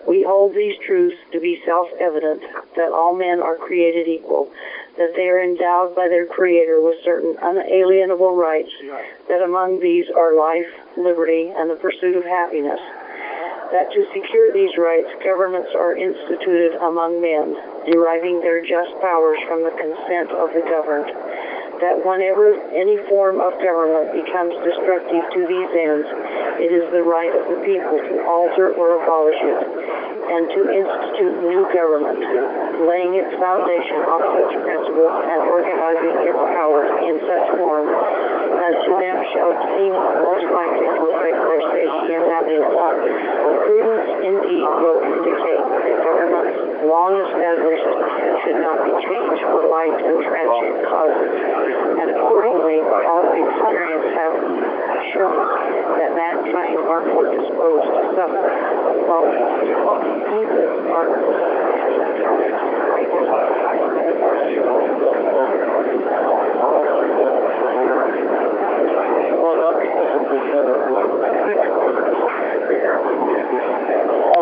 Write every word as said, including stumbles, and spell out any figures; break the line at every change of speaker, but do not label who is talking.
We hold these truths to be self-evident, that all men are created equal, that they are endowed by their Creator with certain unalienable rights, that among these are life, liberty, and the pursuit of happiness, that to secure these rights, governments are instituted among men, deriving their just powers from the consent of the governed, that whenever any form of government becomes destructive to these ends, it is the right of the people to alter or abolish it, and to institute new government, laying its foundation on such principles and organizing its powers in such form as to them shall seem most likely to affect their safety and happiness. Prudence indeed will indicate that governments long established should not be changed for light and transient causes, and accordingly all experience have shown that mankind are more disposed to suffer, while people are well, okay.